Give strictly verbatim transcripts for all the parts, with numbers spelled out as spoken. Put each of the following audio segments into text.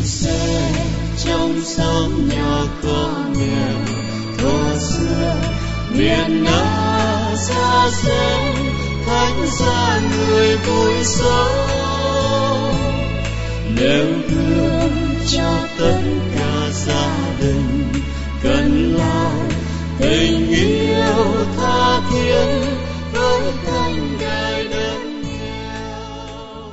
sẽ trong xóm nhỏ có nghèo thuở xưa, miền Nam xa xôi thánh xa người vui sống. Nếu thương cho tất cả gia đình cần lòng tình yêu tha thiết với thanh gai đớn nghèo.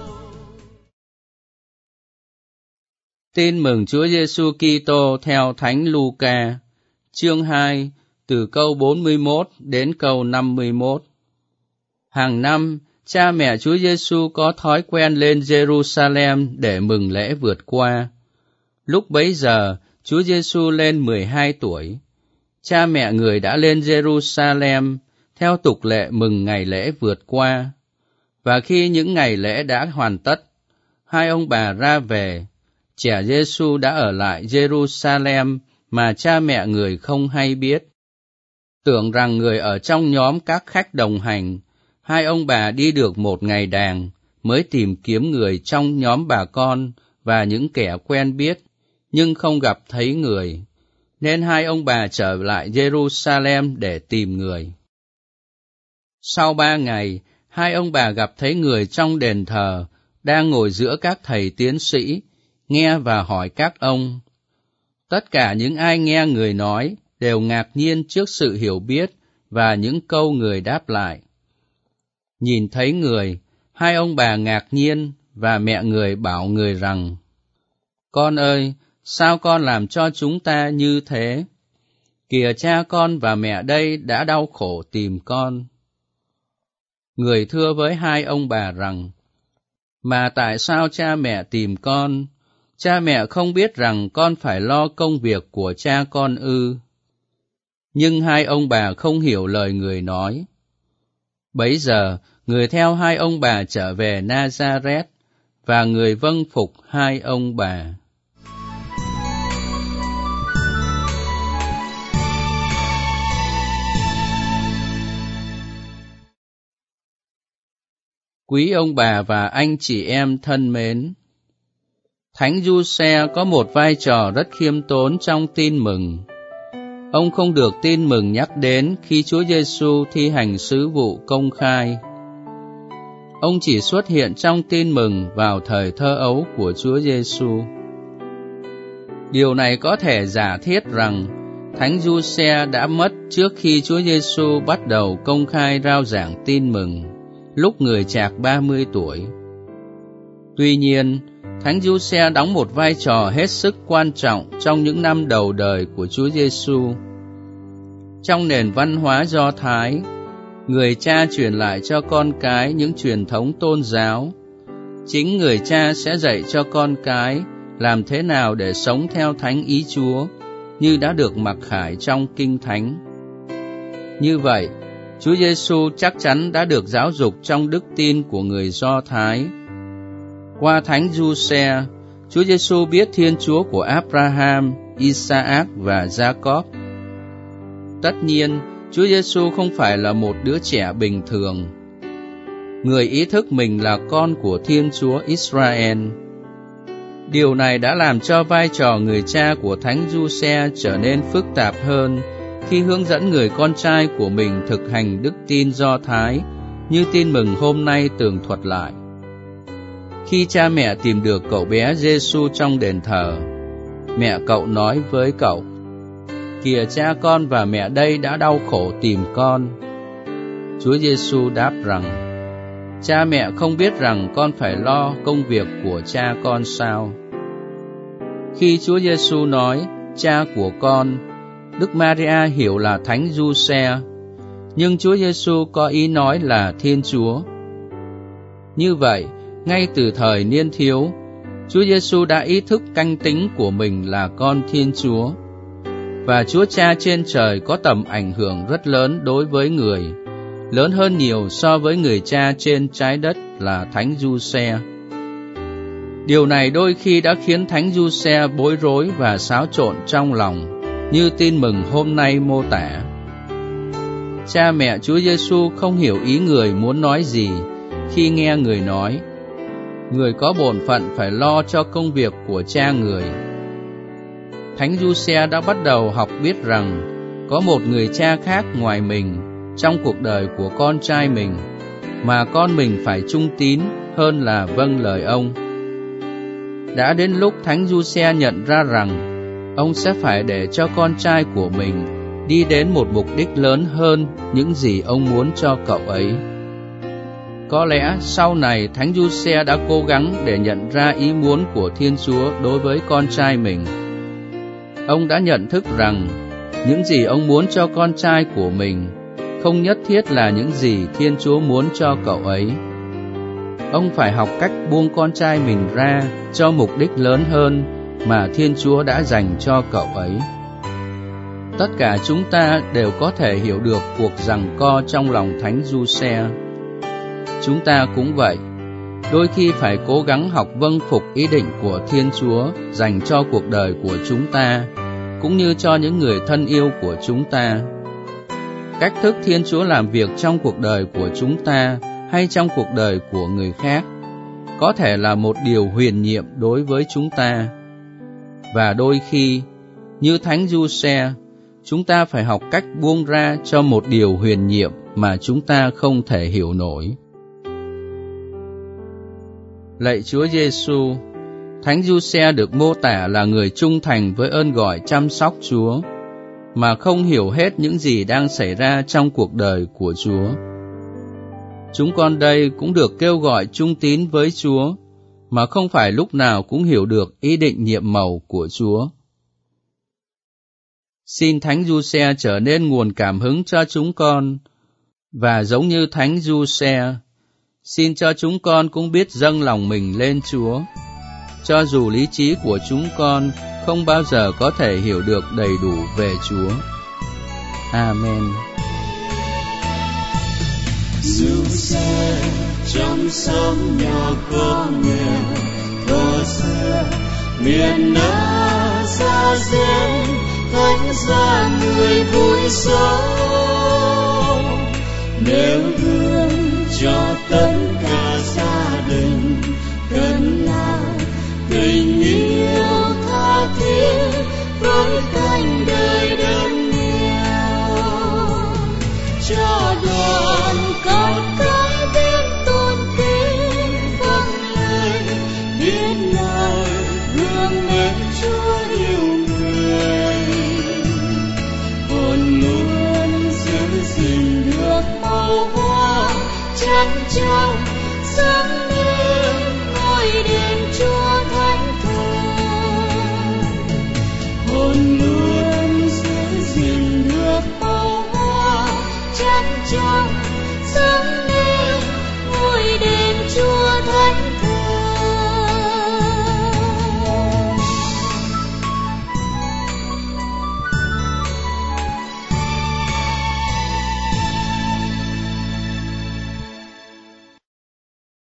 Tin mừng Chúa Giêsu Kitô theo Thánh Luca, chương hai, từ câu bốn mươi mốt đến câu năm mươi mốt. Hàng năm, cha mẹ Chúa Giêsu có thói quen lên Jerusalem để mừng lễ vượt qua. Lúc bấy giờ, Chúa Giêsu lên mười hai tuổi. Cha mẹ người đã lên Jerusalem theo tục lệ mừng ngày lễ vượt qua. Và khi những ngày lễ đã hoàn tất, hai ông bà ra về. Trẻ Giêsu đã ở lại Jerusalem mà cha mẹ người không hay biết. Tưởng rằng người ở trong nhóm các khách đồng hành, hai ông bà đi được một ngày đàng mới tìm kiếm người trong nhóm bà con và những kẻ quen biết, nhưng không gặp thấy người, nên hai ông bà trở lại Jerusalem để tìm người. Sau ba ngày, hai ông bà gặp thấy người trong đền thờ, đang ngồi giữa các thầy tiến sĩ, nghe và hỏi các ông. Tất cả những ai nghe người nói đều ngạc nhiên trước sự hiểu biết và những câu người đáp lại. Nhìn thấy người, hai ông bà ngạc nhiên và mẹ người bảo người rằng, Con ơi, sao con làm cho chúng ta như thế? Kìa cha con và mẹ đây đã đau khổ tìm con. Người thưa với hai ông bà rằng, Mà tại sao cha mẹ tìm con? Cha mẹ không biết rằng con phải lo công việc của cha con ư? Nhưng hai ông bà không hiểu lời người nói. Bấy giờ, người theo hai ông bà trở về Nazareth, và người vâng phục hai ông bà. Quý ông bà và anh chị em thân mến, Thánh Giuse có một vai trò rất khiêm tốn trong tin mừng. Ông không được tin mừng nhắc đến khi Chúa Giêsu thi hành sứ vụ công khai. Ông chỉ xuất hiện trong tin mừng vào thời thơ ấu của Chúa Giêsu. Điều này có thể giả thiết rằng Thánh Giuse đã mất trước khi Chúa Giêsu bắt đầu công khai rao giảng tin mừng, lúc người trạc ba mươi tuổi. Tuy nhiên, Thánh Giuse đóng một vai trò hết sức quan trọng trong những năm đầu đời của Chúa Giêsu. Trong nền văn hóa Do Thái, người cha truyền lại cho con cái những truyền thống tôn giáo. Chính người cha sẽ dạy cho con cái làm thế nào để sống theo thánh ý Chúa, như đã được mặc khải trong Kinh Thánh. Như vậy, Chúa Giêsu chắc chắn đã được giáo dục trong đức tin của người Do Thái. Qua Thánh Giuse, Chúa Giêsu biết Thiên Chúa của Abraham, Isaac và Jacob. Tất nhiên, Chúa Giêsu không phải là một đứa trẻ bình thường. Người ý thức mình là con của Thiên Chúa Israel. Điều này đã làm cho vai trò người cha của Thánh Giuse trở nên phức tạp hơn khi hướng dẫn người con trai của mình thực hành đức tin Do Thái, như tin mừng hôm nay tường thuật lại. Khi cha mẹ tìm được cậu bé Giêsu trong đền thờ, mẹ cậu nói với cậu, Kìa cha con và mẹ đây đã đau khổ tìm con. Chúa Giêsu đáp rằng, Cha mẹ không biết rằng con phải lo công việc của cha con sao? Khi Chúa Giêsu nói, cha của con, Đức Maria hiểu là Thánh Giuse, nhưng Chúa Giêsu có ý nói là Thiên Chúa. Như vậy, ngay từ thời niên thiếu, Chúa Giêsu đã ý thức canh tính của mình là con Thiên Chúa, và Chúa Cha trên trời có tầm ảnh hưởng rất lớn đối với người, lớn hơn nhiều so với người cha trên trái đất là Thánh Giuse. Điều này đôi khi đã khiến Thánh Giuse bối rối và xáo trộn trong lòng, như tin mừng hôm nay mô tả. Cha mẹ Chúa Giêsu không hiểu ý người muốn nói gì khi nghe người nói, người có bổn phận phải lo cho công việc của cha người. Thánh Giuse đã bắt đầu học biết rằng có một người cha khác ngoài mình trong cuộc đời của con trai mình, mà con mình phải trung tín hơn là vâng lời ông. Đã đến lúc Thánh Giuse nhận ra rằng ông sẽ phải để cho con trai của mình đi đến một mục đích lớn hơn những gì ông muốn cho cậu ấy. Có lẽ sau này Thánh Giuse đã cố gắng để nhận ra ý muốn của Thiên Chúa đối với con trai mình. Ông đã nhận thức rằng những gì ông muốn cho con trai của mình không nhất thiết là những gì Thiên Chúa muốn cho cậu ấy. Ông phải học cách buông con trai mình ra cho mục đích lớn hơn mà Thiên Chúa đã dành cho cậu ấy. Tất cả chúng ta đều có thể hiểu được cuộc giằng co trong lòng Thánh Giuse. Chúng ta cũng vậy, đôi khi phải cố gắng học vâng phục ý định của Thiên Chúa dành cho cuộc đời của chúng ta, cũng như cho những người thân yêu của chúng ta. Cách thức Thiên Chúa làm việc trong cuộc đời của chúng ta hay trong cuộc đời của người khác có thể là một điều huyền nhiệm đối với chúng ta. Và đôi khi, như Thánh Giuse, chúng ta phải học cách buông ra cho một điều huyền nhiệm mà chúng ta không thể hiểu nổi. Lạy Chúa Giêsu, Thánh Giuse được mô tả là người trung thành với ơn gọi chăm sóc Chúa, mà không hiểu hết những gì đang xảy ra trong cuộc đời của Chúa. Chúng con đây cũng được kêu gọi trung tín với Chúa, mà không phải lúc nào cũng hiểu được ý định nhiệm màu của Chúa. Xin Thánh Giuse trở nên nguồn cảm hứng cho chúng con, và giống như Thánh Giuse, xin cho chúng con cũng biết dâng lòng mình lên Chúa, cho dù lý trí của chúng con không bao giờ có thể hiểu được đầy đủ về Chúa. Amen. Dù xe trong xóm nhỏ có nghèo, thuở xưa miền Nam xa xén, thánh ra người vui sống, nếu thương cho tất cả gia đình cần là tình yêu tha thiết với cánh đời đơn nghèo, cho đoàn con cái biết tôn kính vâng lời, biết lời gương mến Chúa yêu người, hồn luôn giữ gìn được màu hoa trắng trong sáng lên ngôi đền Chúa thánh thần, hồn luôn giữ gìn được màu hoa trắng trong sáng